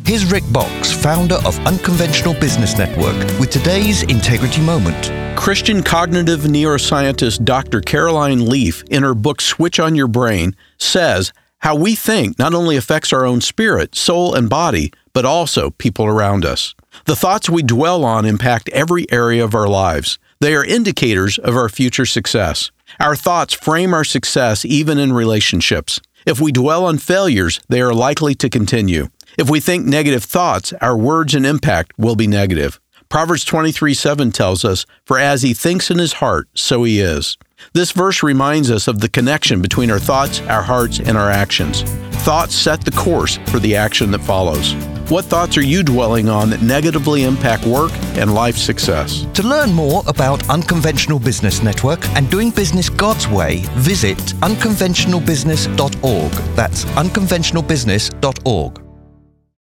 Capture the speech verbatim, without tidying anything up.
Here's Rick Box, founder of Unconventional Business Network, with today's Integrity Moment. Christian cognitive neuroscientist Doctor Caroline Leaf, in her book Switch on Your Brain, says how we think not only affects our own spirit, soul, and body, but also people around us. The thoughts we dwell on impact every area of our lives. They are indicators of our future success. Our thoughts frame our success even in relationships. If we dwell on failures, they are likely to continue. If we think negative thoughts, our words and impact will be negative. Proverbs twenty-three seven tells us, "For as he thinks in his heart, so he is." This verse reminds us of the connection between our thoughts, our hearts, and our actions. Thoughts set the course for the action that follows. What thoughts are you dwelling on that negatively impact work and life success? To learn more about Unconventional Business Network and doing business God's way, visit unconventional business dot org. That's unconventional business dot org.